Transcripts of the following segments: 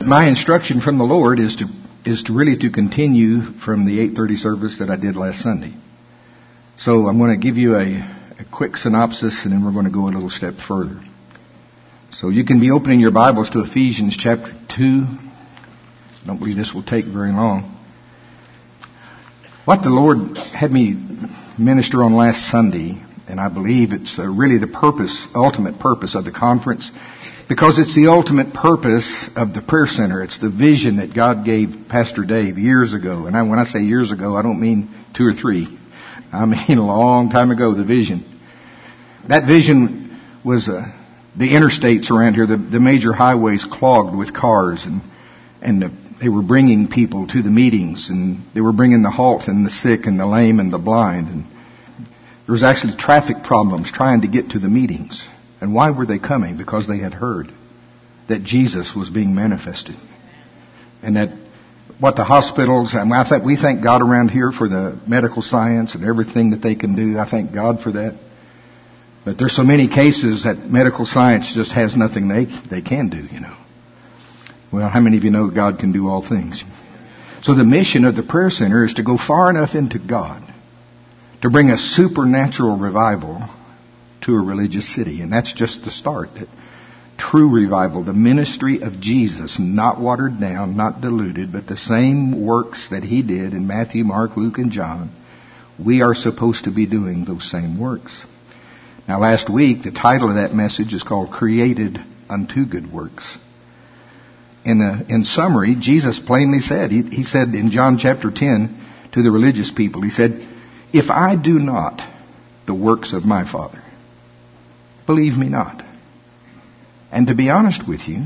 my instruction from the Lord is to really to continue from the 8:30 service that I did last Sunday. So I'm going to give you a quick synopsis, and then we're going to go a little step further. So you can be opening your Bibles to Ephesians chapter 2. I don't believe this will take very long. What the Lord had me minister on last Sunday, and I believe it's really the ultimate purpose of the conference, because it's the ultimate purpose of the prayer center. It's the vision that God gave Pastor Dave years ago. And when I say years ago, I don't mean 2 or 3. I mean a long time ago, the vision. That vision was the interstates around here, the major highways clogged with cars, and they were bringing people to the meetings, and they were bringing the halt and the sick and the lame and the blind. And there was actually traffic problems trying to get to the meetings. And why were they coming? Because they had heard that Jesus was being manifested. And that what the hospitals, and we thank God around here for the medical science and everything that they can do. I thank God for that. But there's so many cases that medical science just has nothing they can do, you know. Well, how many of you know God can do all things? So the mission of the prayer center is to go far enough into God to bring a supernatural revival to a religious city. And that's just the start. True revival, the ministry of Jesus, not watered down, not diluted, but the same works that He did in Matthew, Mark, Luke, and John. We are supposed to be doing those same works. Now, last week, the title of that message is called Created Unto Good Works. In summary, Jesus plainly said, He said in John chapter 10 to the religious people, He said, "If I do not the works of my Father, believe me not." And to be honest with you,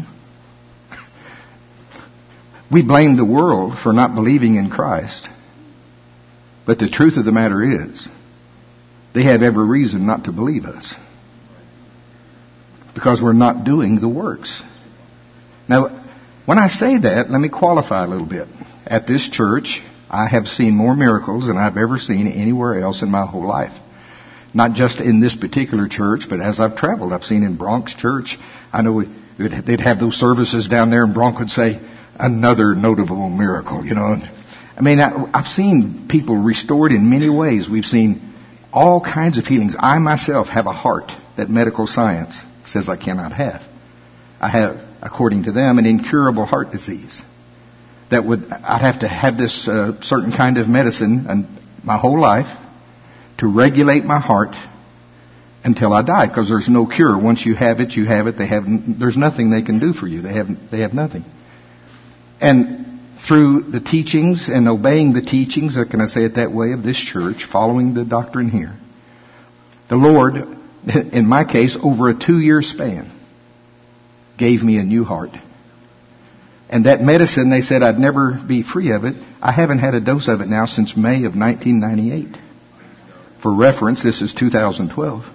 we blame the world for not believing in Christ. But the truth of the matter is, they have every reason not to believe us, because we're not doing the works. Now, when I say that, let me qualify a little bit. At this church, I have seen more miracles than I've ever seen anywhere else in my whole life. Not just in this particular church, but as I've traveled. I've seen in Bronx Church. I know they'd have those services down there, and Bronx would say, "Another notable miracle," you know. I mean, I've seen people restored in many ways. We've seen all kinds of healings. I myself have a heart that medical science says I cannot have. I have, according to them, an incurable heart disease. I'd have to have this certain kind of medicine and my whole life to regulate my heart until I die, because there's no cure. Once you have it, you have it. There's nothing they can do for you. They have nothing. And through the teachings and obeying the teachings, can I say it that way, of this church, following the doctrine here, the Lord, in my case, over a 2-year span, gave me a new heart. And that medicine, they said I'd never be free of it. I haven't had a dose of it now since May of 1998. For reference, this is 2012.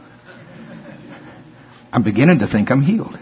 I'm beginning to think I'm healed.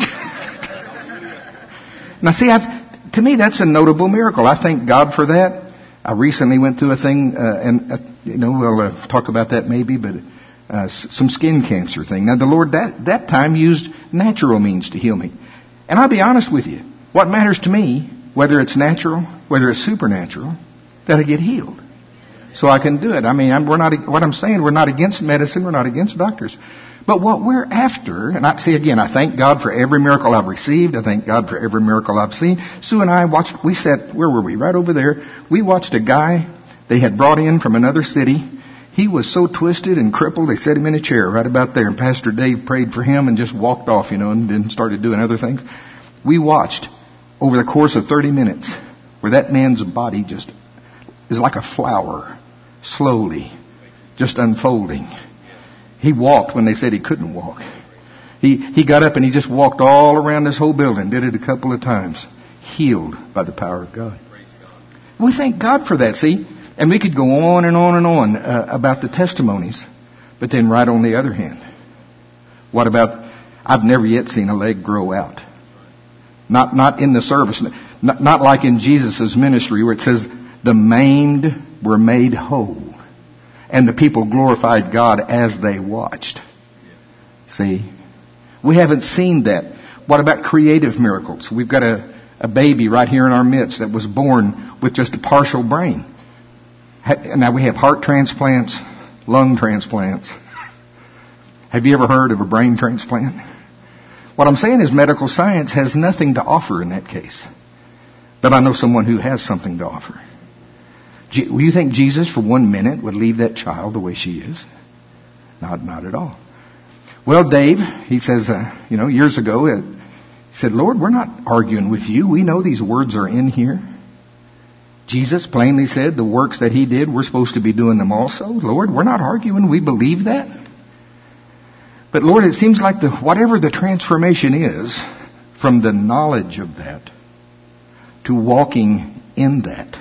Now see, to me that's a notable miracle. I thank God for that. I recently went through a thing, we'll talk about that maybe, but some skin cancer thing. Now the Lord that time used natural means to heal me. And I'll be honest with you, what matters to me, whether it's natural, whether it's supernatural, that I get healed. So I can do it. I mean, what I'm saying, we're not against medicine, we're not against doctors. But what we're after, and I thank God for every miracle I've received. I thank God for every miracle I've seen. Sue and I where were we? Right over there. We watched a guy they had brought in from another city. He was so twisted and crippled, they set him in a chair right about there. And Pastor Dave prayed for him and just walked off, and then started doing other things. We watched over the course of 30 minutes where that man's body just is like a flower, slowly, just unfolding. He walked when they said he couldn't walk. He got up and he just walked all around this whole building, did it a couple of times, healed by the power of God. We thank God for that, see? And we could go on and on and on about the testimonies. But then right on the other hand, what about, I've never yet seen a leg grow out. Not in the service. Not like in Jesus' ministry where it says the maimed were made whole. And the people glorified God as they watched. See? We haven't seen that. What about creative miracles? We've got a baby right here in our midst that was born with just a partial brain. Now we have heart transplants, lung transplants. Have you ever heard of a brain transplant? What I'm saying is medical science has nothing to offer in that case. But I know someone who has something to offer. You think Jesus for 1 minute would leave that child the way she is? Not at all. Well, Dave, he says, years ago, he said, Lord, we're not arguing with you. We know these words are in here. Jesus plainly said the works that he did, we're supposed to be doing them also. Lord, we're not arguing. We believe that. But Lord, it seems like whatever the transformation is from the knowledge of that to walking in that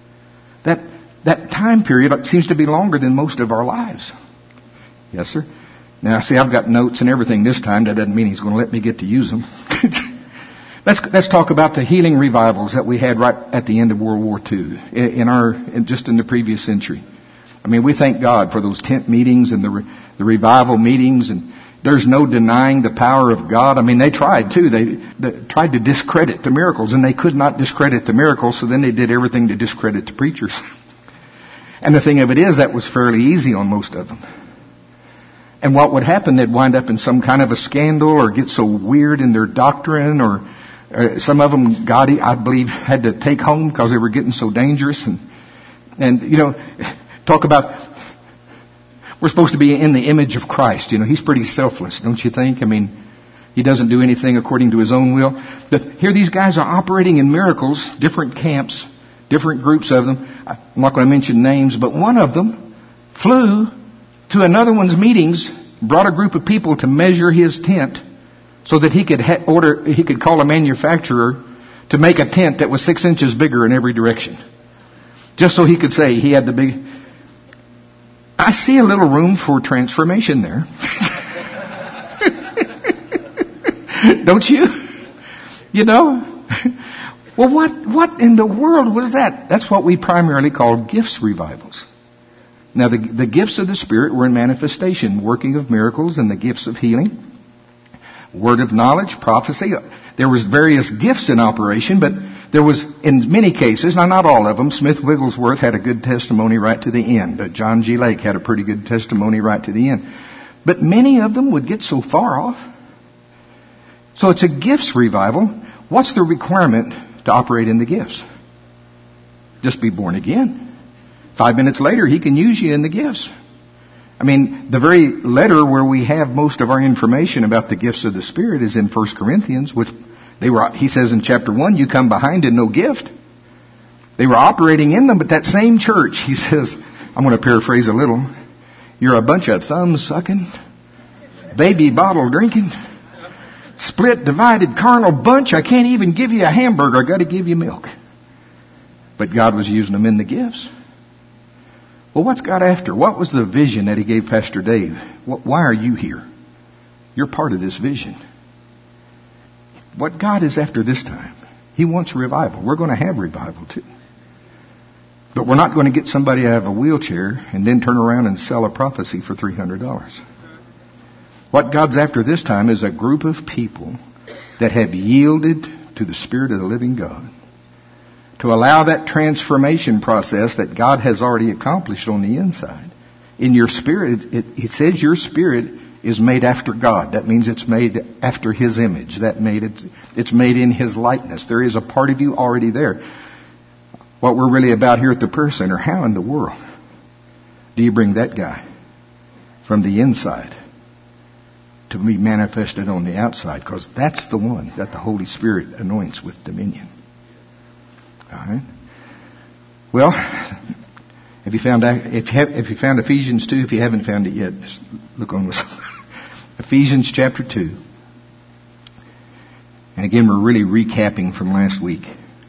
time period seems to be longer than most of our lives. Yes, sir. Now, see, I've got notes and everything this time. That doesn't mean he's going to let me get to use them. Let's talk about the healing revivals that we had right at the end of World War II, just in the previous century. I mean, we thank God for those tent meetings and the revival meetings, and there's no denying the power of God. I mean, they tried too. They tried to discredit the miracles, and they could not discredit the miracles, so then they did everything to discredit the preachers. And the thing of it is, that was fairly easy on most of them. And what would happen, they'd wind up in some kind of a scandal or get so weird in their doctrine, or some of them, God, I believe, had to take home because they were getting so dangerous. And talk about, we're supposed to be in the image of Christ. He's pretty selfless, don't you think? I mean, he doesn't do anything according to his own will. But here these guys are operating in miracles, different camps, different groups of them. I'm not going to mention names, but one of them flew to another one's meetings, brought a group of people to measure his tent so that he could call a manufacturer to make a tent that was 6 inches bigger in every direction. Just so he could say he had the big... I see a little room for transformation there. Don't you? Well, what in the world was that? That's what we primarily call gifts revivals. Now, the gifts of the Spirit were in manifestation, working of miracles and the gifts of healing, word of knowledge, prophecy. There was various gifts in operation, but there was, in many cases, now not all of them, Smith Wigglesworth had a good testimony right to the end. John G. Lake had a pretty good testimony right to the end. But many of them would get so far off. So it's a gifts revival. What's the requirement to operate in the gifts? Just be born again. 5 minutes later, he can use you in the gifts. I mean, the very letter where we have most of our information about the gifts of the Spirit is in 1 Corinthians, which he says in chapter 1, you come behind in no gift. They were operating in them, but that same church, he says, I'm going to paraphrase a little, you're a bunch of thumb sucking, baby bottle drinking, split, divided, carnal bunch. I can't even give you a hamburger. I got to give you milk. But God was using them in the gifts. Well, what's God after? What was the vision that he gave Pastor Dave? Why are you here? You're part of this vision. What God is after this time, he wants revival. We're going to have revival too. But we're not going to get somebody out of a wheelchair and then turn around and sell a prophecy for $300. What God's after this time is a group of people that have yielded to the Spirit of the living God, to allow that transformation process that God has already accomplished on the inside. In your spirit, it says your spirit is made after God. That means it's made after His image. It's made in His likeness. There is a part of you already there. What we're really about here at the Prayer Center, how in the world do you bring that guy from the inside to be manifested on the outside? Because that's the one that the Holy Spirit anoints with dominion. All right. Well, if you found Ephesians 2, if you haven't found it yet, just look on this. Ephesians chapter 2. And again, we're really recapping from last week.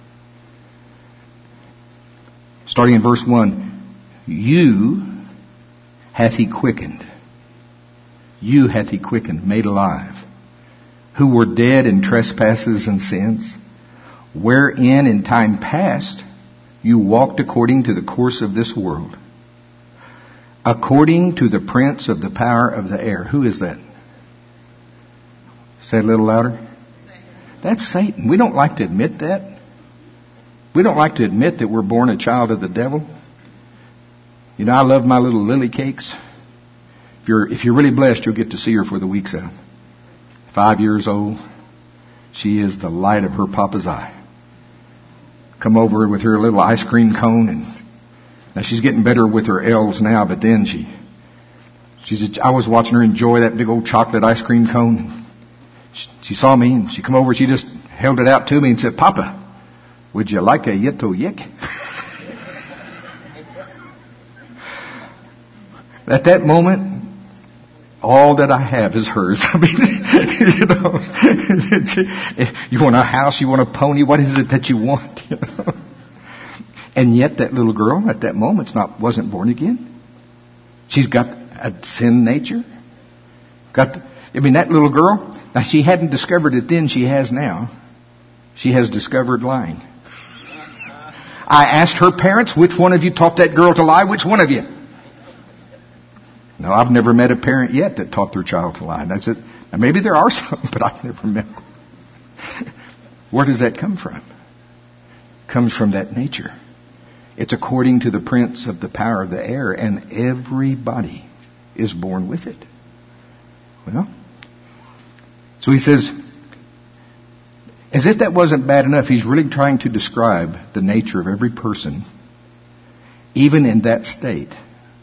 Starting in verse 1. You hath He quickened. You hath He quickened, made alive, who were dead in trespasses and sins, wherein in time past you walked according to the course of this world, according to the prince of the power of the air. Who is that? Say it a little louder. That's Satan. We don't like to admit that. We don't like to admit that we're born a child of the devil. You know, I love my little Lily Cakes. If you're really blessed, you'll get to see her for the week's out. 5 years old. She is the light of her papa's eye. Come over with her little ice cream cone, and now she's getting better with her L's now, but then I was watching her enjoy that big old chocolate ice cream cone. She saw me and she come over, she just held it out to me and said, "Papa, would you like a Yitto Yik?" At that moment, all that I have is hers. I mean, you know, you want a house, you want a pony, what is it that you want? You know? And yet that little girl at that moment wasn't born again. She's got a sin nature. That little girl, now she hadn't discovered it then, she has now. She has discovered lying. I asked her parents, which one of you taught that girl to lie? Which one of you? No, I've never met a parent yet that taught their child to lie. That's it. Now, maybe there are some, but I've never met one. Where does that come from? It comes from that nature. It's according to the prince of the power of the air, and everybody is born with it. Well, so he says, as if that wasn't bad enough, he's really trying to describe the nature of every person, even in that state.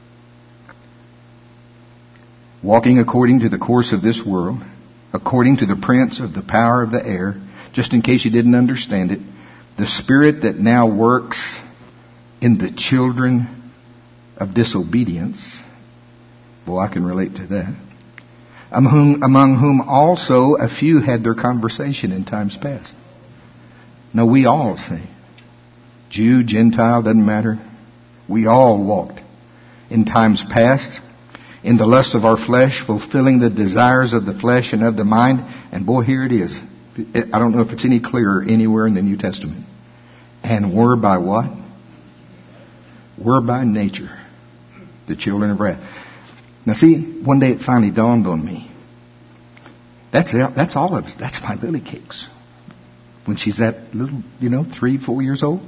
Walking according to the course of this world, according to the prince of the power of the air, just in case you didn't understand it, the spirit that now works in the children of disobedience. Well, I can relate to that. Among whom also a few had their conversation in times past. Now we all say, Jew, Gentile, doesn't matter. We all walked in times past in the lusts of our flesh, fulfilling the desires of the flesh and of the mind. And boy, here it is. I don't know if it's any clearer anywhere in the New Testament. And we're by what? We're by nature the children of wrath. Now see, one day it finally dawned on me. That's all of us. That's my Lily Cakes. When she's that little, 3, 4 years old.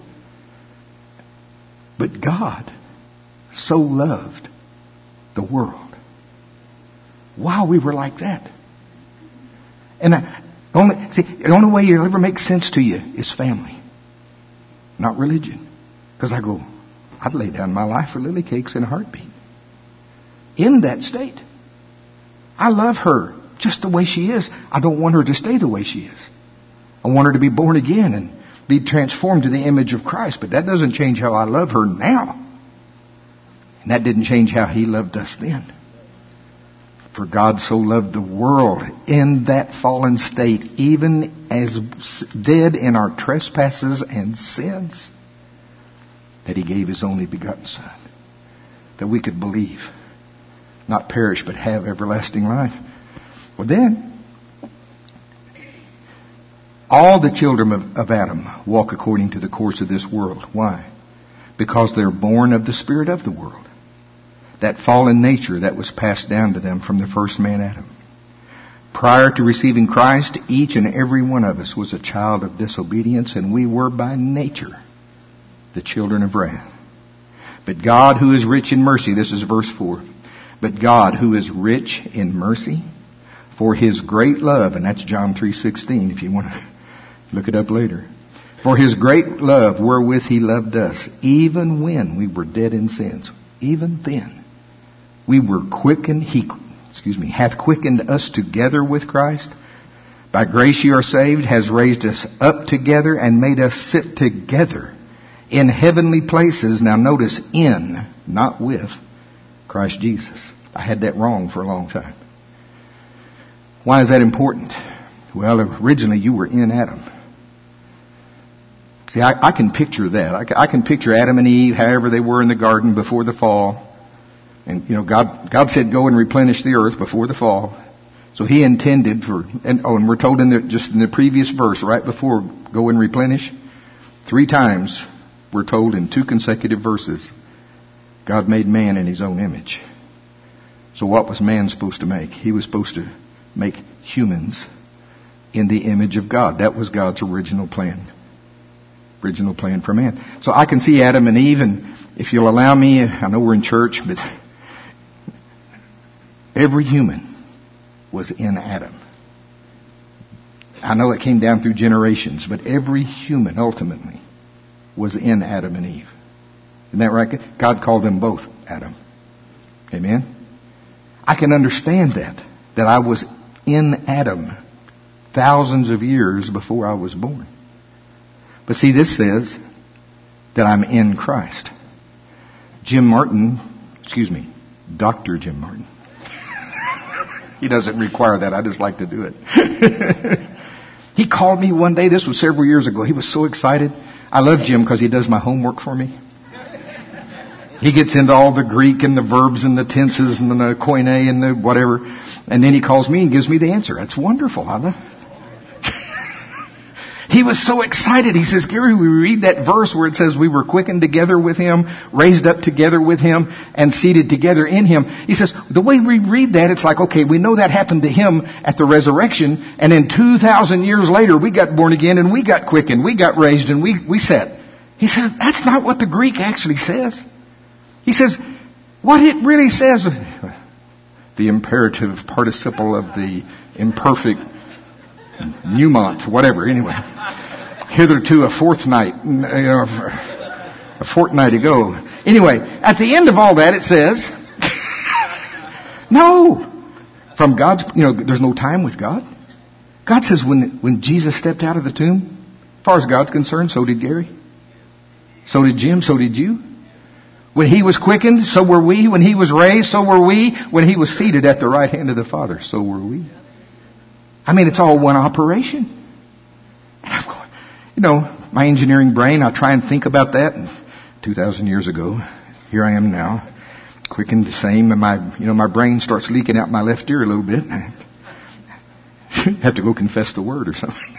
But God so loved the world while we were like that. And the only way it'll ever make sense to you is family, not religion. Because I'd lay down my life for Lily Cakes in a heartbeat. In that state. I love her just the way she is. I don't want her to stay the way she is. I want her to be born again and be transformed to the image of Christ. But that doesn't change how I love her now. And that didn't change how He loved us then. For God so loved the world in that fallen state, even as dead in our trespasses and sins, that He gave His only begotten Son, that we could believe, not perish, but have everlasting life. Well then, all the children of Adam walk according to the course of this world. Why? Because they're born of the spirit of the world. That fallen nature that was passed down to them from the first man Adam. Prior to receiving Christ, each and every one of us was a child of disobedience, and we were by nature the children of wrath. But God, who is rich in mercy, this is verse 4. But God, who is rich in mercy, for His great love, and that's John 3:16 if you want to look it up later. For His great love wherewith He loved us, even when we were dead in sins, even then we were quickened. He hath quickened us together with Christ. By grace ye are saved, has raised us up together and made us sit together in heavenly places. Now notice, in, not with, Christ Jesus. I had that wrong for a long time. Why is that important? Well, originally you were in Adam. See, I can picture that. I can picture Adam and Eve, however they were in the garden before the fall. And, God said go and replenish the earth before the fall. So He intended and we're told in the previous verse, right before go and replenish, 3 times we're told in 2 consecutive verses, God made man in His own image. So what was man supposed to make? He was supposed to make humans in the image of God. That was God's original plan. Original plan for man. So I can see Adam and Eve, and if you'll allow me, I know we're in church, but every human was in Adam. I know it came down through generations, but every human ultimately was in Adam and Eve. Isn't that right? God called them both Adam. Amen? I can understand that I was in Adam thousands of years before I was born. But see, this says that I'm in Christ. Dr. Jim Martin. He doesn't require that. I just like to do it. He called me one day. This was several years ago. He was so excited. I love Jim because he does my homework for me. He gets into all the Greek and the verbs and the tenses and the koine and the whatever. And then he calls me and gives me the answer. That's wonderful. I love it. He was so excited. He says, Gary, we read that verse where it says we were quickened together with Him, raised up together with Him, and seated together in Him. He says, the way we read that, it's like, okay, we know that happened to Him at the resurrection, and then 2,000 years later, we got born again, and we got quickened, we got raised, and we sat. He says, that's not what the Greek actually says. He says, what it really says, the imperative participle of the imperfect pneumont, whatever, anyway. Hitherto a fortnight ago. Anyway, at the end of all that it says, no, from God's, there's no time with God. God says when Jesus stepped out of the tomb, as far as God's concerned, so did Gary. So did Jim, so did you. When He was quickened, so were we. When He was raised, so were we. When He was seated at the right hand of the Father, so were we. I mean, it's all one operation. And I'm going, my engineering brain, I try and think about that. And 2,000 years ago, here I am now, quickened the same, and my brain starts leaking out my left ear a little bit. I have to go confess the word or something.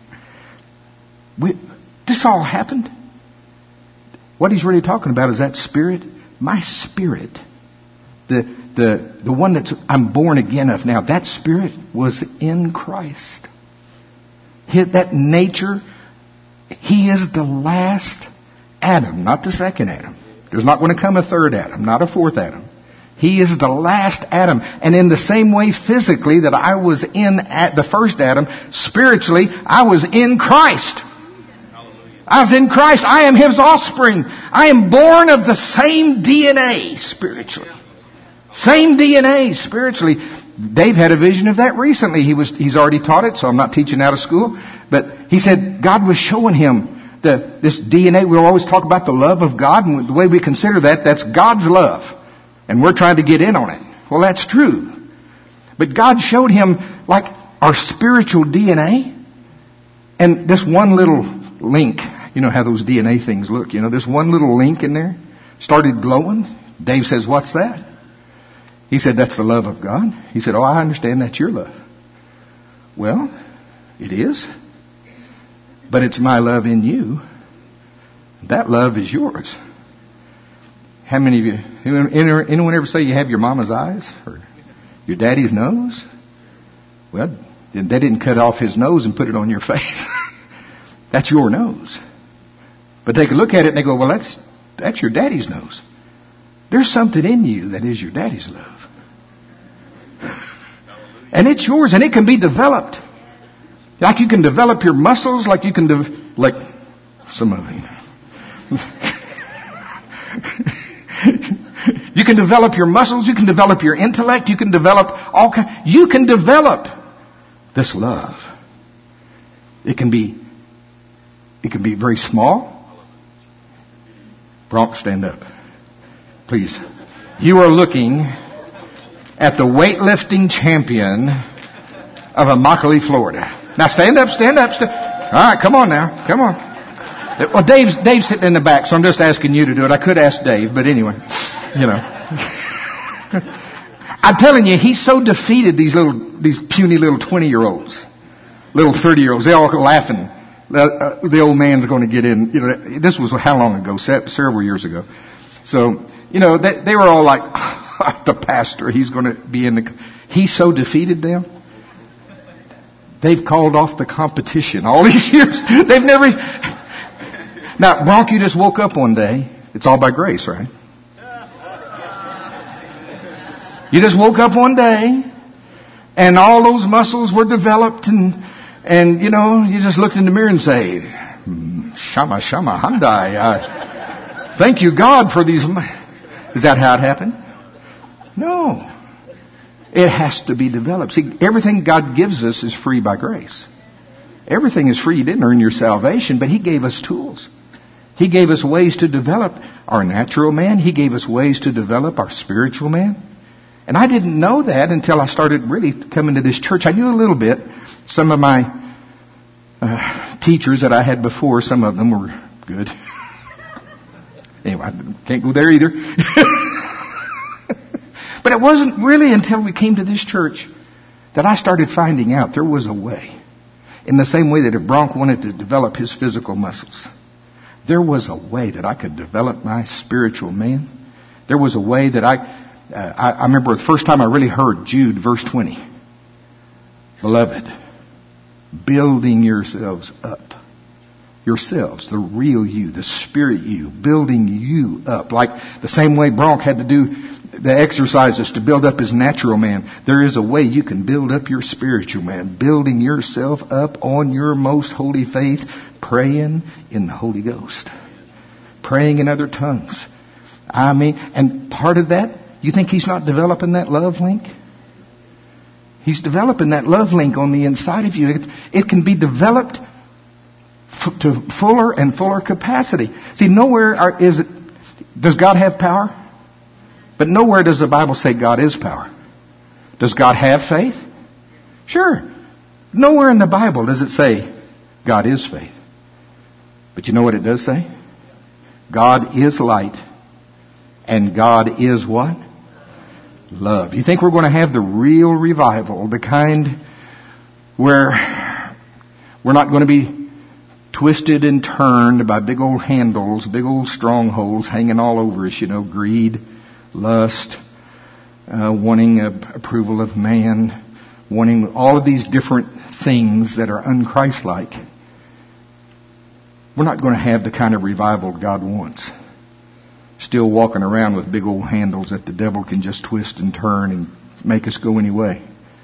This all happened. What he's really talking about is that spirit, my spirit, the one that's I'm born again of now, that spirit was in Christ. That nature, He is the last Adam, not the second Adam. There's not going to come a third Adam, not a fourth Adam. He is the last Adam. And in the same way physically that I was in the first Adam, spiritually I was in Christ. I was in Christ. I am His offspring. I am born of the same DNA spiritually. Same DNA spiritually. Dave had a vision of that recently. He's already taught it, so I'm not teaching out of school. But he said God was showing him this DNA. We'll always talk about the love of God, and the way we consider that's God's love. And we're trying to get in on it. Well, that's true. But God showed him like our spiritual DNA. And this one little link, you know how those DNA things look, this one little link in there started glowing. Dave says, what's that? He said, that's the love of God. He said, oh, I understand that's your love. Well, it is. But it's my love in you. That love is yours. How many of you, anyone ever say you have your mama's eyes or your daddy's nose? Well, they didn't cut off his nose and put it on your face. That's your nose. But they could look at it and they go, well, that's your daddy's nose. There's something in you that is your daddy's love. And it's yours, and it can be developed. Like you can develop your muscles, like you can like some of you. You can develop your muscles, you can develop your intellect, you can develop you can develop this love. It can be very small. Bronx, stand up. Please. You are looking at the weightlifting champion of Immokalee, Florida. Now stand up. All right, come on now. Come on. Well, Dave's sitting in the back, so I'm just asking you to do it. I could ask Dave, but anyway, I'm telling you, he's so defeated these puny little 20-year-olds, little 30-year-olds. They're all laughing. The old man's going to get in. This was how long ago? Several years ago. So, they were all like, the pastor, he's going to be in he's so defeated them. They've called off the competition all these years. They've never, Now, Bronk, you just woke up one day. It's all by grace, right? You just woke up one day, and all those muscles were developed, and you know, you just looked in the mirror and say, Shama, Shama, Hyundai. Thank you, God, for these. Is that how it happened? No. It has to be developed. See, everything God gives us is free by grace. Everything is free. You didn't earn your salvation, but He gave us tools. He gave us ways to develop our natural man. He gave us ways to develop our spiritual man. And I didn't know that until I started really coming to this church. I knew a little bit. Some of my teachers that I had before, some of them were good. Anyway, I can't go there either. But it wasn't really until we came to this church that I started finding out there was a way. In the same way that if Bronk wanted to develop his physical muscles, there was a way that I could develop my spiritual man. There was a way that I remember the first time I really heard Jude, verse 20. Beloved, building yourselves up. Yourselves, the real you, the spirit you, building you up. Like the same way Bronk had to do the exercises to build up his natural man. There is a way you can build up your spiritual man. Building yourself up on your most holy faith. Praying in the Holy Ghost. Praying in other tongues. I mean, and part of that, you think He's not developing that love link? He's developing that love link on the inside of you. It can be developed to fuller and fuller capacity. See, nowhere does God have power? But nowhere does the Bible say God is power. Does God have faith? Sure. Nowhere in the Bible does it say God is faith. But you know what it does say? God is light. And God is what? Love. You think we're going to have the real revival, the kind where we're not going to be twisted and turned by big old handles, big old strongholds hanging all over us, you know, greed, lust, wanting approval of man, wanting all of these different things that are un-Christ-like. We're not going to have the kind of revival God wants. Still walking around with big old handles that the devil can just twist and turn and make us go any way.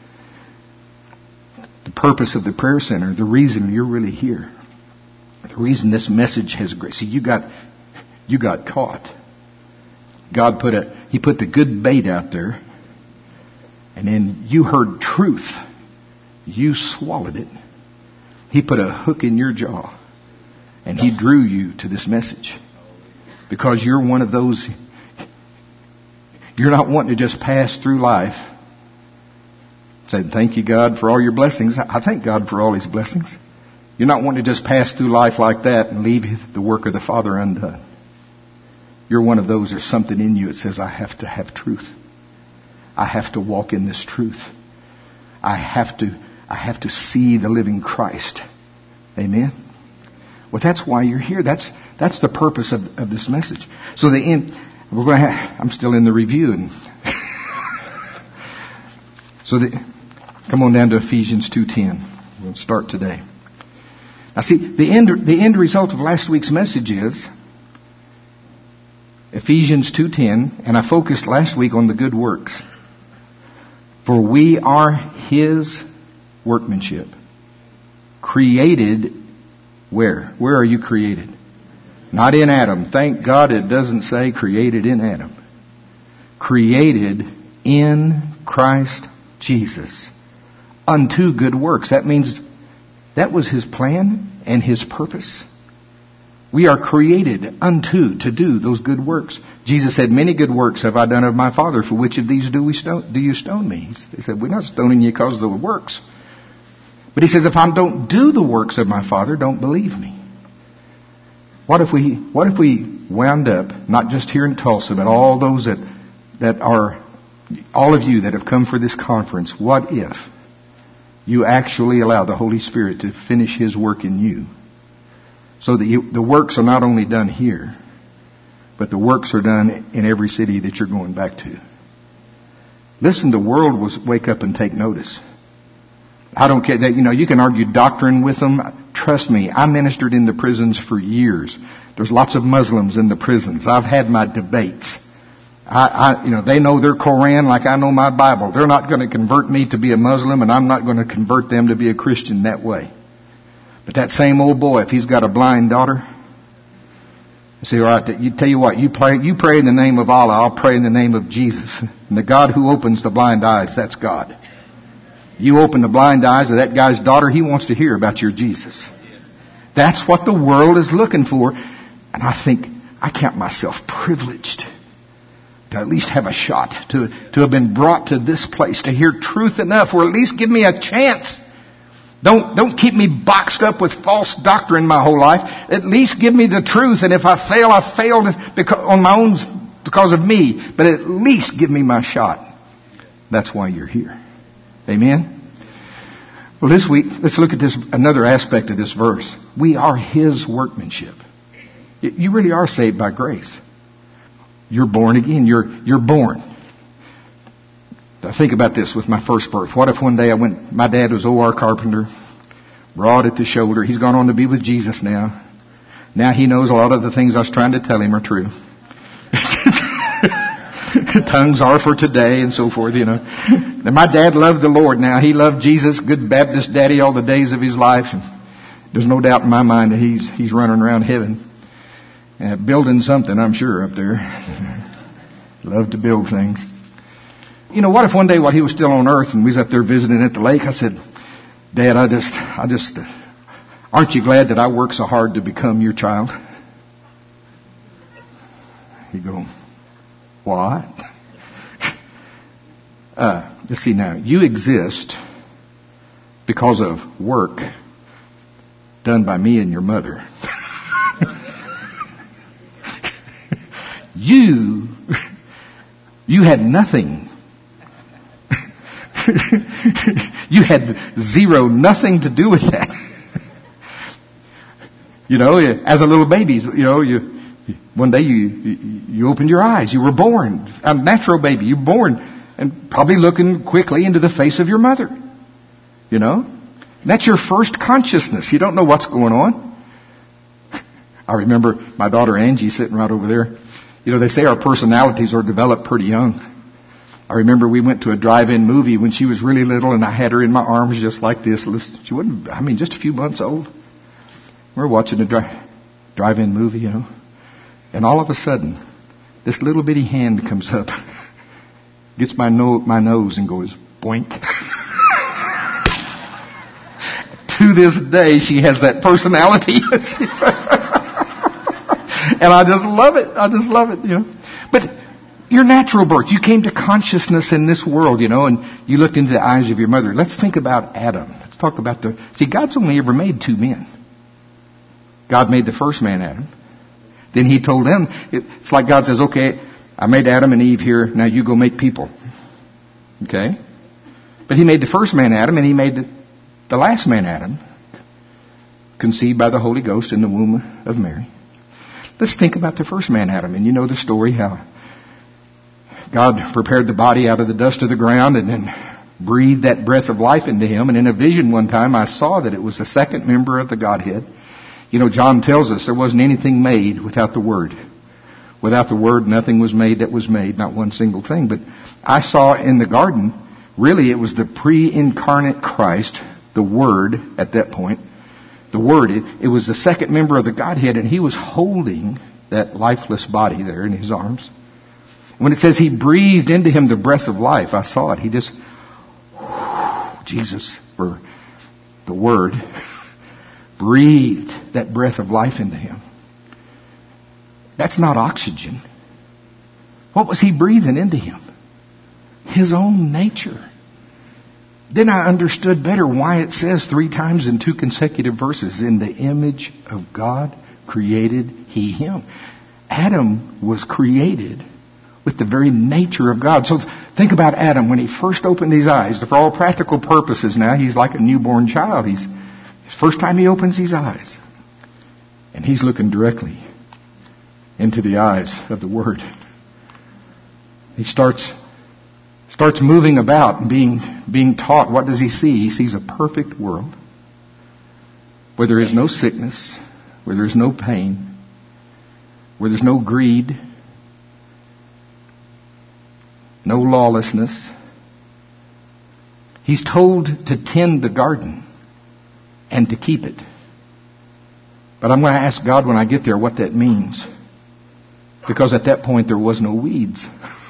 The purpose of the prayer center, the reason you're really here, the reason this message has grace. See, you got caught. God put the good bait out there, and then you heard truth. You swallowed it. He put a hook in your jaw, and He drew you to this message. Because you're one of those, you're not wanting to just pass through life. Say, thank you, God, for all your blessings. I thank God for all His blessings. You're not wanting to just pass through life like that and leave the work of the Father undone. You're one of those, there's something in you that says, I have to have truth. I have to walk in this truth. I have to see the living Christ. Amen? Well, that's why you're here. That's the purpose of this message. So I'm still in the review. And come on down to Ephesians 2:10. We'll start today. Now see, the end result of last week's message is Ephesians 2:10, and I focused last week on the good works. For we are His workmanship. Created where? Where are you created? Not in Adam. Thank God it doesn't say created in Adam. Created in Christ Jesus. Unto good works. That means that was His plan and His purpose. We are created to do those good works. Jesus said, many good works have I done of my Father. For which of these do you stone me? He said, we're not stoning you because of the works. But He says, if I don't do the works of my Father, don't believe me. What if we wound up, not just here in Tulsa, but all those that are, all of you that have come for this conference, what if you actually allow the Holy Spirit to finish His work in you? So that the works are not only done here, but the works are done in every city that you're going back to. Listen, the world will wake up and take notice. I don't care that, you can argue doctrine with them. Trust me, I ministered in the prisons for years. There's lots of Muslims in the prisons. I've had my debates. They know their Koran like I know my Bible. They're not going to convert me to be a Muslim, and I'm not going to convert them to be a Christian that way. But that same old boy, if he's got a blind daughter, I say, all right, you tell you what, you pray in the name of Allah, I'll pray in the name of Jesus. And the God who opens the blind eyes, that's God. You open the blind eyes of that guy's daughter, he wants to hear about your Jesus. That's what the world is looking for. And I think, I count myself privileged to at least have a shot, to have been brought to this place, to hear truth enough, or at least give me a chance. Don't keep me boxed up with false doctrine my whole life. At least give me the truth, and if I fail, I failed on my own because of me. But at least give me my shot. That's why you're here. Amen? Well, this week, let's look at another aspect of this verse. We are His workmanship. You really are saved by grace. You're born again. You're born. I think about this with my first birth. What if one day my dad was O.R. Carpenter, broad at the shoulder. He's gone on to be with Jesus now. Now he knows a lot of the things I was trying to tell him are true. Tongues are for today and so forth, And my dad loved the Lord now. He loved Jesus, good Baptist daddy all the days of his life. And there's no doubt in my mind that he's running around heaven. Building something, I'm sure, up there. Love to build things. What if one day while he was still on earth and we was up there visiting at the lake, I said, Dad, I just, aren't you glad that I worked so hard to become your child? He'd go, what? Let's see now. You exist because of work done by me and your mother. You had nothing. You had nothing to do with that. As a little baby, one day you opened your eyes. You were born, a natural baby. You were born and probably looking quickly into the face of your mother. That's your first consciousness. You don't know what's going on. I remember my daughter Angie sitting right over there. They say our personalities are developed pretty young. I remember we went to a drive-in movie when she was really little, and I had her in my arms just like this. She wasn't, just a few months old. We were watching a drive-in movie, and all of a sudden, this little bitty hand comes up, gets my nose and goes, boink. To this day, she has that personality. And I just love it. But your natural birth, you came to consciousness in this world, and you looked into the eyes of your mother. Let's think about Adam. Let's talk about God's only ever made two men. God made the first man, Adam. Then He told them, it's like God says, okay, I made Adam and Eve here, now you go make people. Okay? But He made the first man, Adam, and He made the last man, Adam, conceived by the Holy Ghost in the womb of Mary. Let's think about the first man, Adam. And you know the story, how God prepared the body out of the dust of the ground and then breathed that breath of life into him. And in a vision one time, I saw that it was the second member of the Godhead. John tells us there wasn't anything made without the Word. Without the Word, nothing was made that was made, not one single thing. But I saw in the garden, really it was the pre-incarnate Christ, the Word at that point. The Word, it was the second member of the Godhead, and He was holding that lifeless body there in His arms. When it says He breathed into him the breath of life, I saw it. He just, Jesus, or the Word, breathed that breath of life into him. That's not oxygen. What was He breathing into him? His own nature. Then I understood better why it says 3 times in 2 consecutive verses, in the image of God created He him. Adam was created with the very nature of God. So think about Adam when he first opened his eyes. For all practical purposes now, he's like a newborn child. His first time he opens his eyes. And he's looking directly into the eyes of the Word. He starts starts moving about and being taught, what does he see? He sees a perfect world where there is no sickness, where there's no pain, where there's no greed, no lawlessness. He's told to tend the garden and to keep it. But I'm going to ask God when I get there what that means. Because at that point there was no weeds.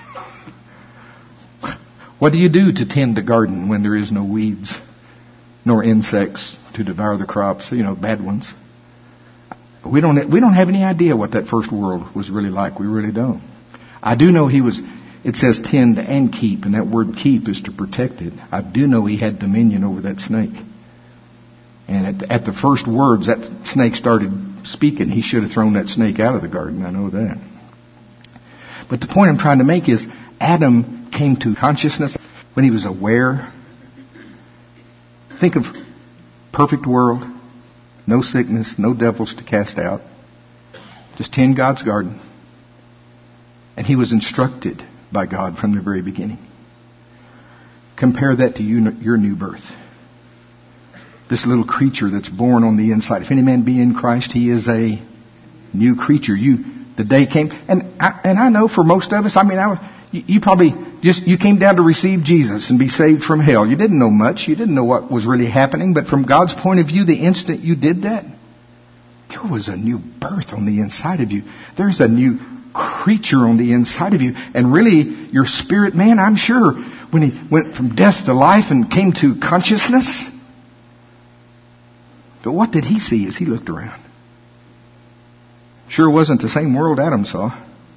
What do you do to tend the garden when there is no weeds, nor insects to devour the crops, bad ones? We don't have any idea what that first world was really like. We really don't. I do know it says tend and keep, and that word keep is to protect it. I do know he had dominion over that snake. And at the first words that snake started speaking, he should have thrown that snake out of the garden. I know that. But the point I'm trying to make is Adam came to consciousness when he was aware. Think of perfect world, no sickness, no devils to cast out. Just tend God's garden. And he was instructed by God from the very beginning. Compare that to your new birth. This little creature that's born on the inside. If any man be in Christ, he is a new creature. The day came, and I know for most of us, you probably you came down to receive Jesus and be saved from hell. You didn't know much. You didn't know what was really happening. But from God's point of view, the instant you did that, there was a new birth on the inside of you. There's a new creature on the inside of you. And really, your spirit man, I'm sure, when he went from death to life and came to consciousness. But what did he see as he looked around? Sure wasn't the same world Adam saw.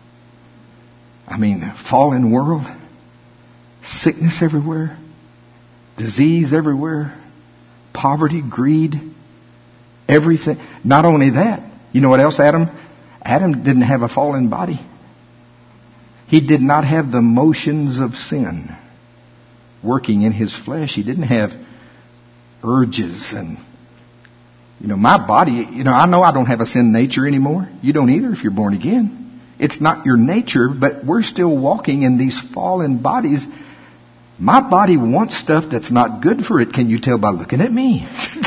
Fallen world, sickness everywhere, disease everywhere, poverty, greed, everything. Not only that, you know what else Adam didn't have a fallen body. He did not have the motions of sin working in his flesh. He didn't have urges and my body, I know I don't have a sin nature anymore. You don't either if you're born again. It's not your nature, but we're still walking in these fallen bodies. My body wants stuff that's not good for it. Can you tell by looking at me?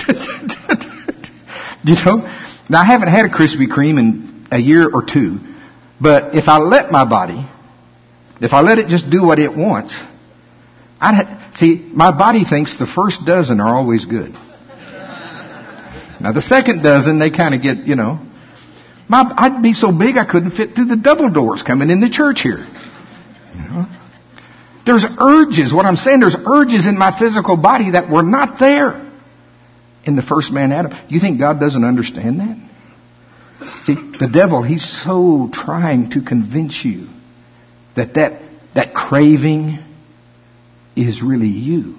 Now I haven't had a Krispy Kreme in a year or two, but if I let it just do what it wants, my body thinks the first dozen are always good. Now the second dozen, they kind of get, I'd be so big I couldn't fit through the double doors coming in the church here. There's urges. What I'm saying, there's urges in my physical body that were not there in the first man Adam. You think God doesn't understand that? See, the devil, he's so trying to convince you that craving is really you.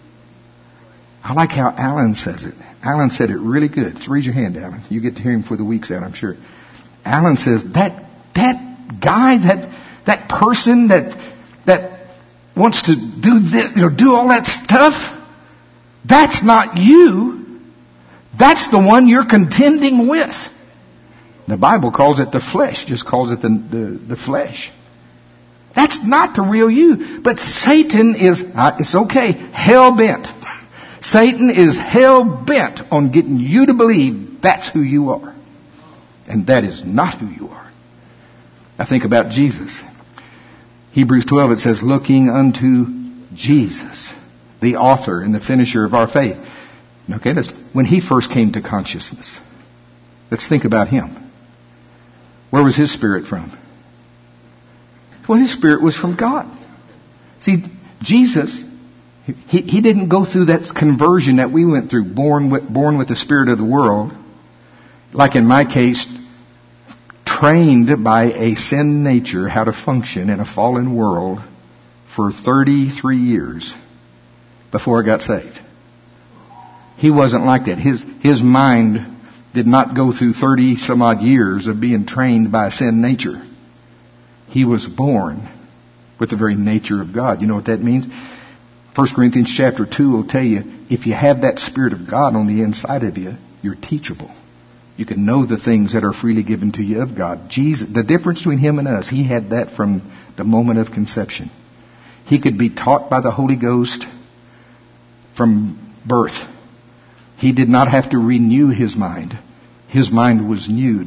I like how Alan says it. Alan said it really good. So raise your hand, Alan. You get to hear him for the week's out, I'm sure. Alan says that guy, that person that wants to do this, do all that stuff, that's not you. That's the one you're contending with. The Bible calls it the flesh, just calls it the flesh. That's not the real you. But Satan is, it's okay, hell-bent. Satan is hell-bent on getting you to believe that's who you are. And that is not who you are. Now think about Jesus. Hebrews 12, it says, looking unto Jesus, the author and the finisher of our faith. Okay, that's when he first came to consciousness. Let's think about him. Where was his spirit from? Well, his spirit was from God. See, Jesus, he didn't go through that conversion that we went through, born with the spirit of the world. Like in my case, trained by a sin nature how to function in a fallen world for 33 years before I got saved. He wasn't like that. His mind did not go through 30 some odd years of being trained by a sin nature. He was born with the very nature of God. You know what that means? 1 Corinthians chapter 2 will tell you, if you have that Spirit of God on the inside of you, you're teachable. You can know the things that are freely given to you of God. Jesus, the difference between him and us, he had that from the moment of conception. He could be taught by the Holy Ghost from birth. He did not have to renew his mind. His mind was newed.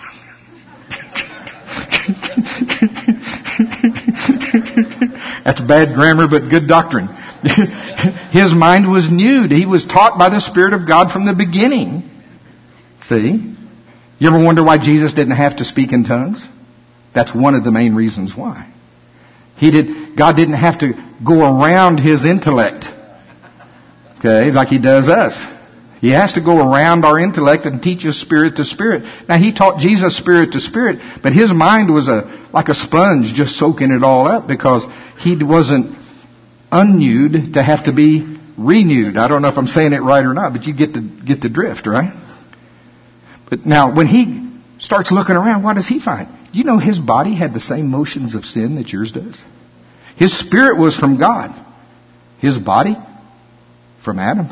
That's bad grammar, but good doctrine. His mind was newed. He was taught by the Spirit of God from the beginning. See? You ever wonder why Jesus didn't have to speak in tongues? That's one of the main reasons why. God didn't have to go around his intellect. Okay, like he does us. He has to go around our intellect and teach us spirit to spirit. Now, he taught Jesus spirit to spirit, but his mind was like a sponge just soaking it all up because he wasn't unnewed to have to be renewed. I don't know if I'm saying it right or not, but you get the drift, right? But now, when he starts looking around, what does he find? You know his body had the same motions of sin that yours does. His spirit was from God. His body from Adam.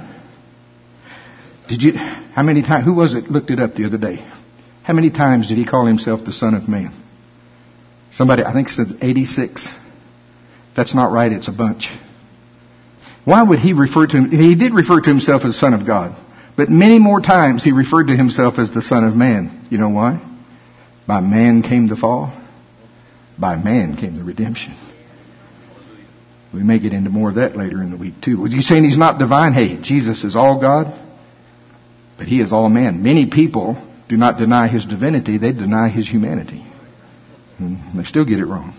How many times, who was it looked it up the other day? How many times did he call himself the Son of Man? Somebody, I think said 86. That's not right, it's a bunch. Why would he refer to him? He did refer to himself as Son of God. But many more times he referred to himself as the Son of Man. You know why? By man came the fall. By man came the redemption. We may get into more of that later in the week too. Was you saying he's not divine? Hey, Jesus is all God, but he is all man. Many people do not deny his divinity, they deny his humanity. And they still get it wrong.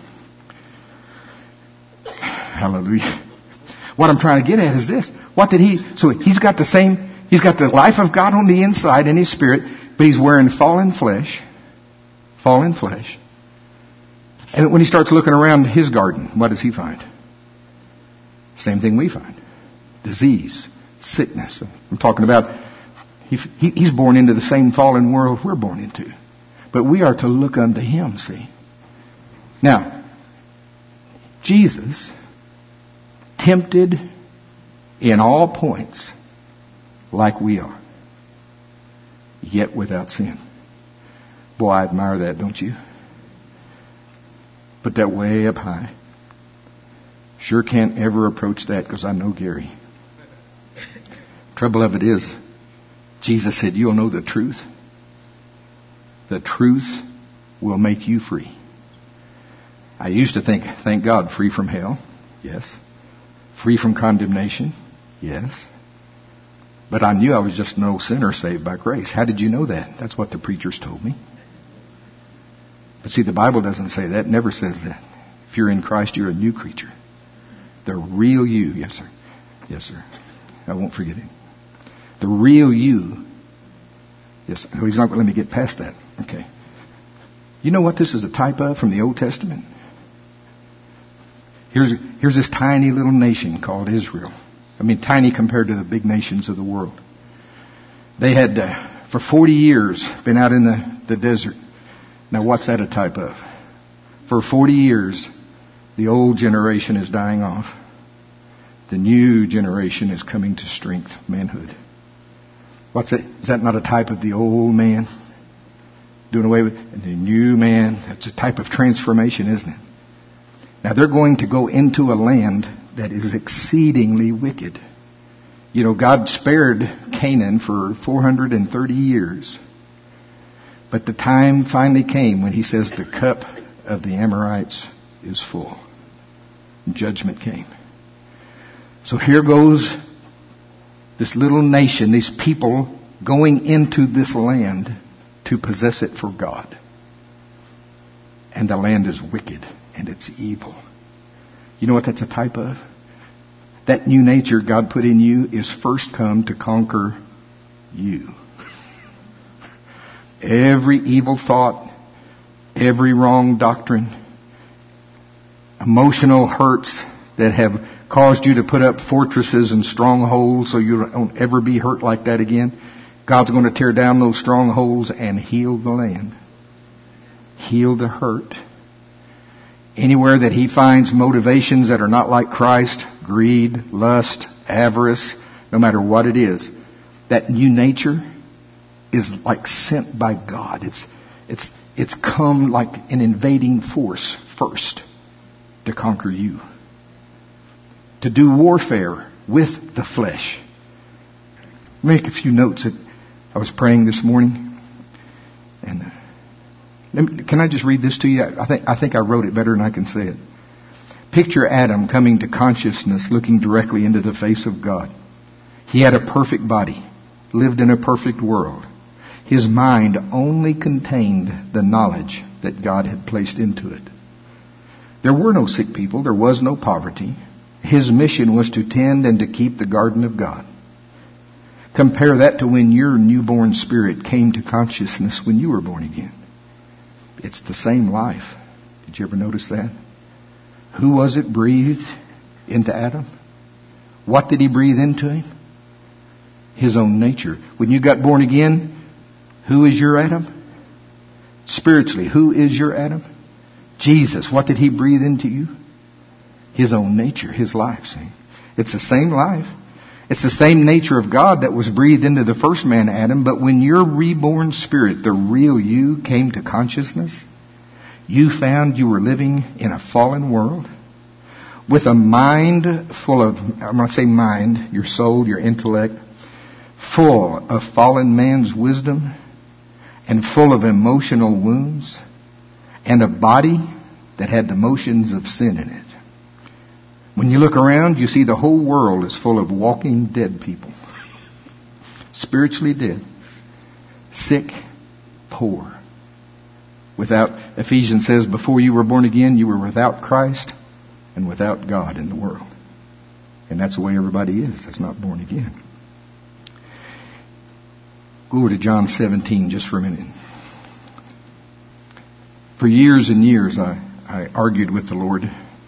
Hallelujah. What I'm trying to get at is this. So he's got the life of God on the inside in his spirit, but he's wearing fallen flesh. Fallen flesh. And when he starts looking around his garden, what does he find? Same thing we find. Disease, sickness. I'm talking about, he's born into the same fallen world we're born into. But we are to look unto him, see. Now, Jesus, tempted in all points like we are, yet without sin. Boy, I admire that, don't you? Put that way up high. Sure can't ever approach that because I know Gary. Trouble of it is, Jesus said, you'll know the truth. The truth will make you free. I used to think, thank God, free from hell. Yes. Free from condemnation. Yes. But I knew I was just no sinner saved by grace. How did you know that? That's what the preachers told me. But see, the Bible doesn't say that. It never says that. If you're in Christ, you're a new creature. The real you. Yes, sir. Yes, sir. I won't forget it. The real you. Yes. Oh, he's not going to let me get past that. Okay. You know what this is a type of from the Old Testament? Here's this tiny little nation called Israel. I mean, tiny compared to the big nations of the world. They had, for 40 years, been out in the desert. Now, what's that a type of? For 40 years, the old generation is dying off. The new generation is coming to strength, manhood. What's that? Is that not a type of the old man? Doing away with and the new man. That's a type of transformation, isn't it? Now, they're going to go into a land that is exceedingly wicked. You know, God spared Canaan for 430 years. But the time finally came when he says the cup of the Amorites is full. Judgment came. So here goes this little nation, these people going into this land to possess it for God. And the land is wicked and it's evil. You know what that's a type of? That new nature God put in you is first come to conquer you. Every evil thought, every wrong doctrine, emotional hurts that have caused you to put up fortresses and strongholds so you don't ever be hurt like that again. God's going to tear down those strongholds and heal the land. Heal the hurt. Anywhere that he finds motivations that are not like Christ, greed, lust, avarice, no matter what it is, that new nature is like sent by God. It's come like an invading force first to conquer you. to do warfare with the flesh. Make a few notes that I was praying this morning. And can I just read this to you? I think I wrote it better than I can say it. Picture Adam coming to consciousness, looking directly into the face of God. He had a perfect body, lived in a perfect world. His mind only contained the knowledge that God had placed into it. There were no sick people. There was no poverty. His mission was to tend and to keep the garden of God. Compare that to when your newborn spirit came to consciousness when you were born again. It's the same life. Did you ever notice that? Who was it breathed into Adam? What did he breathe into him? His own nature. When you got born again, who is your Adam? Spiritually, who is your Adam? Jesus. What did he breathe into you? His own nature, his life. See? It's the same life. It's the same nature of God that was breathed into the first man, Adam. But when your reborn spirit, the real you, came to consciousness, you found you were living in a fallen world with a mind full of, I'm going to say mind, your soul, your intellect, full of fallen man's wisdom and full of emotional wounds and a body that had the motions of sin in it. When you look around, you see the whole world is full of walking dead people. Spiritually dead. Sick. Poor. Without, Ephesians says, before you were born again, you were without Christ and without God in the world. And that's the way everybody is that's not born again. Go over to John 17 just for a minute. For years and years, I argued with the Lord.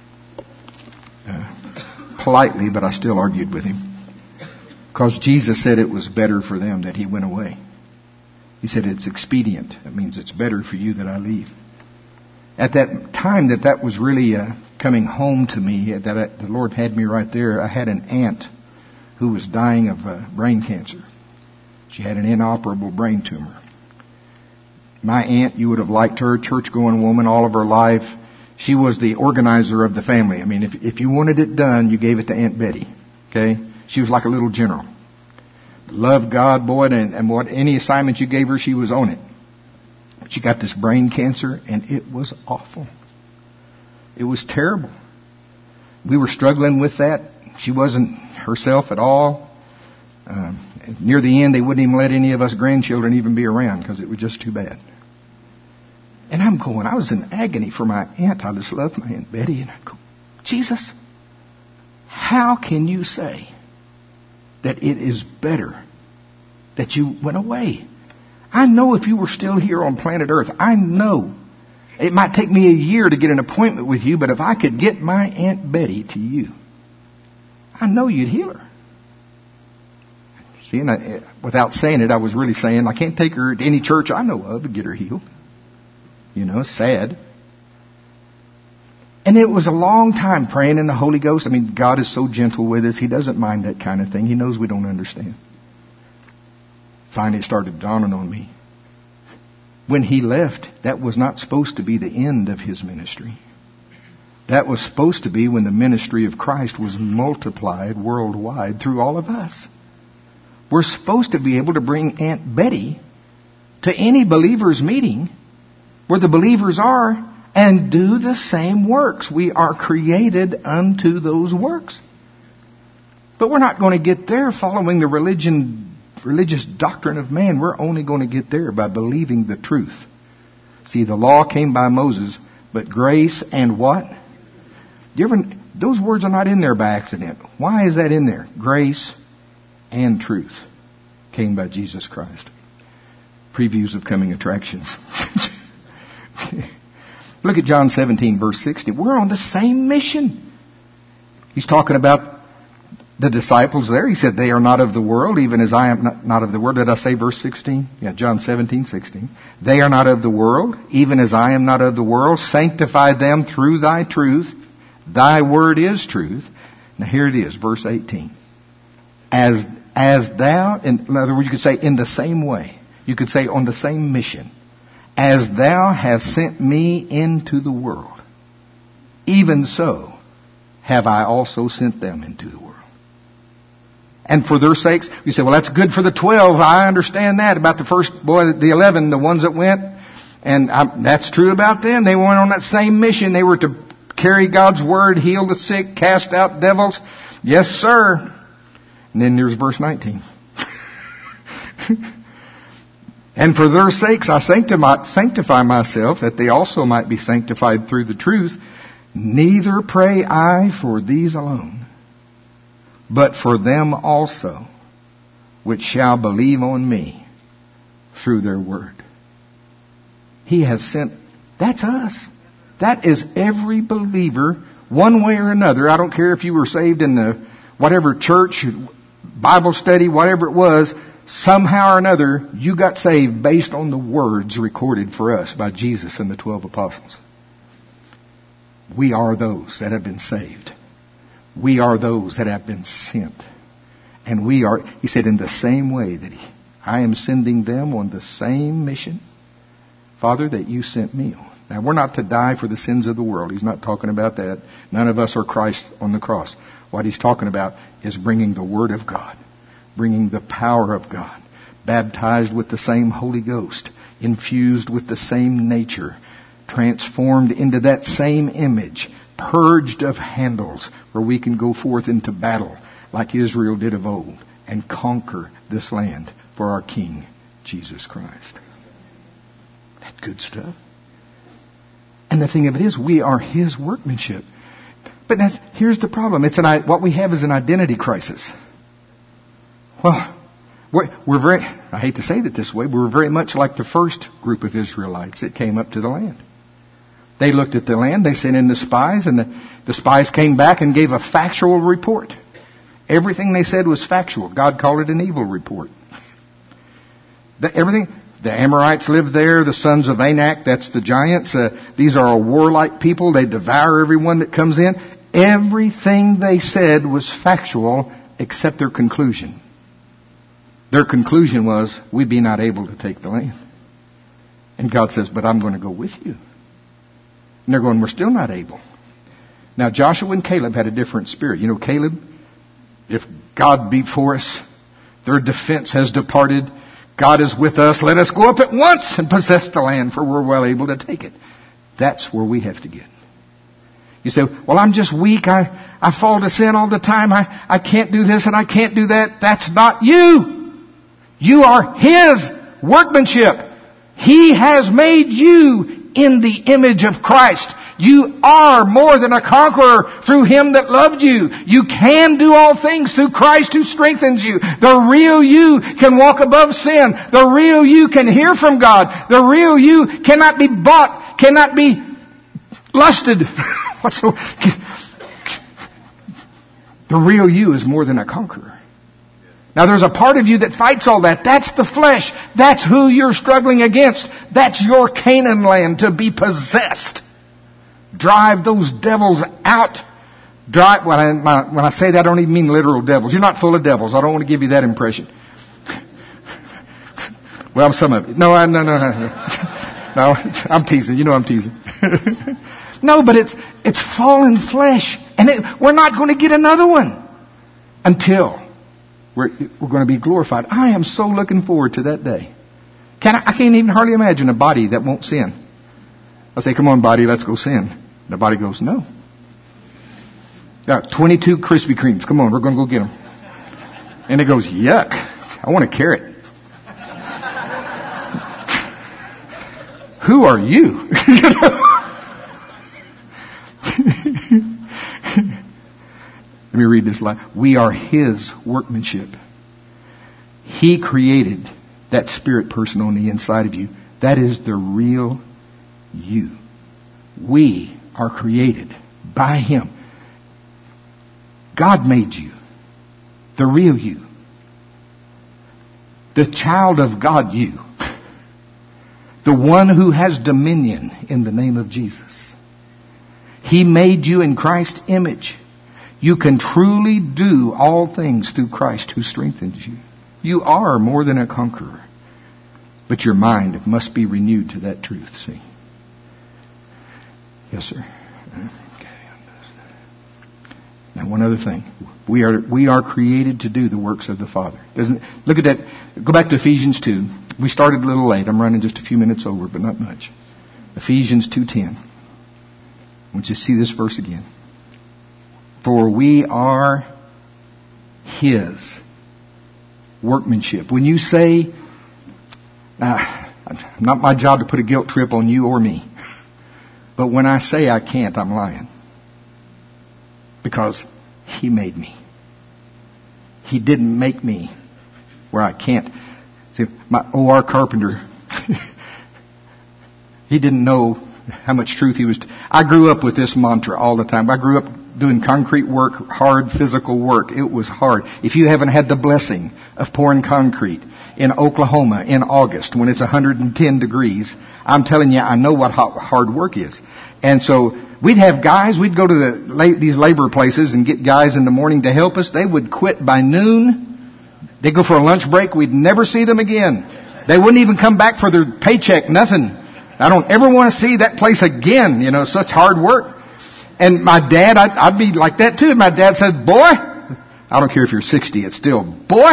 Politely, but I still argued with him. Because Jesus said it was better for them that he went away. He said it's expedient. That means it's better for you that I leave. At that time that was really coming home to me, the Lord had me right there. I had an aunt who was dying of brain cancer. She had an inoperable brain tumor. My aunt, you would have liked her, church-going woman all of her life. She was the organizer of the family. I mean, if you wanted it done, you gave it to Aunt Betty. Okay? She was like a little general. Loved God, boy, and what any assignment you gave her, she was on it. But she got this brain cancer, and it was awful. It was terrible. We were struggling with that. She wasn't herself at all. Near the end, they wouldn't even let any of us grandchildren even be around because it was just too bad. And I was in agony for my aunt. I just loved my Aunt Betty. And I'd go, Jesus, how can you say that it is better that you went away? I know if you were still here on planet Earth, I know it might take me a year to get an appointment with you, but if I could get my Aunt Betty to you, I know you'd heal her. See, and without saying it, I was really saying, I can't take her to any church I know of and get her healed. You know, sad. And it was a long time praying in the Holy Ghost. I mean, God is so gentle with us. He doesn't mind that kind of thing. He knows we don't understand. Finally, it started dawning on me. When he left, that was not supposed to be the end of his ministry. That was supposed to be when the ministry of Christ was multiplied worldwide through all of us. We're supposed to be able to bring Aunt Betty to any believer's meeting where the believers are and do the same works. We are created unto those works. But we're not going to get there following the religious doctrine of man. We're only going to get there by believing the truth. See, the law came by Moses, but grace and what? Those words are not in there by accident. Why is that in there? Grace and truth came by Jesus Christ. Previews of coming attractions. Look at John 17, verse 60. We're on the same mission. He's talking about the disciples there. He said, they are not of the world, even as I am not of the world. Did I say verse 16? Yeah, John 17, 16. They are not of the world, even as I am not of the world. Sanctify them through thy truth. Thy word is truth. Now here it is, verse 18. As thou, in other words, you could say in the same way. You could say on the same mission. As thou hast sent me into the world, even so have I also sent them into the world. And for their sakes, you say, well, that's good for the 12. I understand that about the first boy, the 11, the ones that went. And that's true about them. They went on that same mission. They were to carry God's word, heal the sick, cast out devils. Yes, sir. And then there's verse 19. And for their sakes I sanctify myself, that they also might be sanctified through the truth. Neither pray I for these alone, but for them also, which shall believe on me through their word. He has sent, that's us. That is every believer, one way or another. I don't care if you were saved in the whatever church, Bible study, whatever it was, somehow or another, you got saved based on the words recorded for us by Jesus and the 12 apostles. We are those that have been saved. We are those that have been sent. And we are, he said, in the same way that I am sending them on the same mission, Father, that you sent me on. Now, we're not to die for the sins of the world. He's not talking about that. None of us are Christ on the cross. What he's talking about is bringing the Word of God, bringing the power of God, baptized with the same Holy Ghost, infused with the same nature, transformed into that same image, purged of handles, where we can go forth into battle like Israel did of old and conquer this land for our King, Jesus Christ. That good stuff. And the thing of it is, we are His workmanship. But here's the problem. What we have is an identity crisis. Well, we're very, I hate to say it this way, we're very much like the first group of Israelites that came up to the land. They looked at the land, they sent in the spies, and the spies came back and gave a factual report. Everything they said was factual. God called it an evil report. The Amorites lived there, the sons of Anak, that's the giants. These are a warlike people. They devour everyone that comes in. Everything they said was factual except their conclusion. Their conclusion was, we be not able to take the land. And God says, but I'm going to go with you. And they're going, we're still not able. Now, Joshua and Caleb had a different spirit. You know, Caleb, if God be for us, their defense has departed. God is with us. Let us go up at once and possess the land, for we're well able to take it. That's where we have to get. You say, well, I'm just weak. I fall to sin all the time. I can't do this and I can't do that. That's not you. You are His workmanship. He has made you in the image of Christ. You are more than a conqueror through Him that loved you. You can do all things through Christ who strengthens you. The real you can walk above sin. The real you can hear from God. The real you cannot be bought, cannot be lusted. The real you is more than a conqueror. Now there's a part of you that fights all that. That's the flesh. That's who you're struggling against. That's your Canaan land to be possessed. Drive those devils out. When I say that, I don't even mean literal devils. You're not full of devils. I don't want to give you that impression. Well, some of you. No, no. No, I'm teasing. You know I'm teasing. No, but it's fallen flesh. And we're not going to get another one until we're going to be glorified. I am so looking forward to that day. I can't even hardly imagine a body that won't sin. I say, come on, body, let's go sin. And the body goes, no. Got 22 Krispy Kremes. Come on, we're going to go get them. And it goes, yuck. I want a carrot. Who are you? Let me read this line. We are His workmanship. He created that spirit person on the inside of you. That is the real you. We are created by Him. God made you. The real you. The child of God you. The one who has dominion in the name of Jesus. He made you in Christ's image. You can truly do all things through Christ who strengthens you. You are more than a conqueror. But your mind must be renewed to that truth, see? Yes, sir. one other thing. We are created to do the works of the Father. Look at that. Go back to Ephesians 2. We started a little late. I'm running just a few minutes over, but not much. Ephesians 2:10. I want you to see this verse again. For we are His workmanship. When you say, not my job to put a guilt trip on you or me, but when I say I can't, I'm lying. Because He made me. He didn't make me where I can't. See, my O.R. Carpenter, he didn't know how much truth he was. I grew up with this mantra all the time. I grew up doing concrete work, hard physical work. It was hard. If you haven't had the blessing of pouring concrete in Oklahoma in August when it's 110 degrees, I'm telling you, I know what hard work is. And so we'd have guys, we'd go to these labor places and get guys in the morning to help us. They would quit by noon. They'd go for a lunch break. We'd never see them again. They wouldn't even come back for their paycheck, nothing. I don't ever want to see that place again, such hard work. And my dad, I'd be like that too. My dad said, boy, I don't care if you're 60, it's still, boy,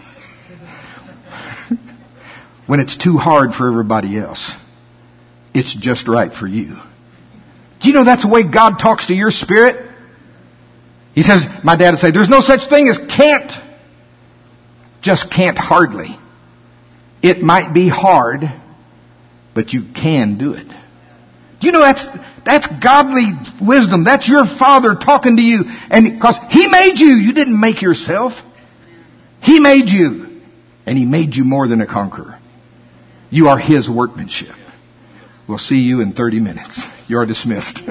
when it's too hard for everybody else, it's just right for you. Do you know that's the way God talks to your spirit? He says, my dad would say, there's no such thing as can't. Just can't hardly. It might be hard, but you can do it. Do you know that's godly wisdom? That's your Father talking to you. And because He made you, you didn't make yourself. He made you. And He made you more than a conqueror. You are His workmanship. We'll see you in 30 minutes. You are dismissed.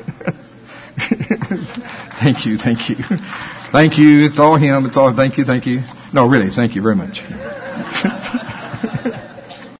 Thank you. Thank you. Thank you. It's all Him. It's all thank you. Thank you. No, really, thank you very much.